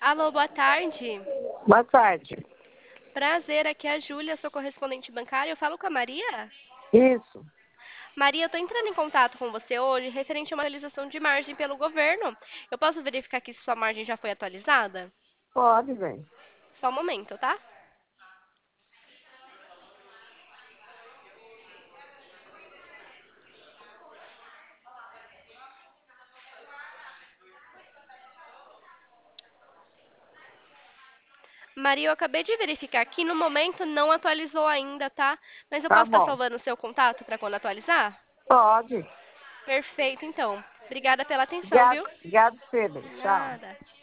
Alô, boa tarde. Boa tarde. Prazer, aqui é a Júlia, sou correspondente bancária. Eu falo com a Maria? Isso, Maria, eu estou entrando em contato com você hoje referente a uma atualização de margem pelo governo. Eu posso verificar aqui se sua margem já foi atualizada? pode, bem. Só um momento, tá? Maria, eu acabei de verificar aqui, no momento não atualizou ainda, tá? Mas eu Tá posso estar bom. salvando o seu contato para quando atualizar? Pode. Perfeito, então. Obrigada pela atenção, Obrigado, viu? obrigado, Pedro. Tchau. Nada.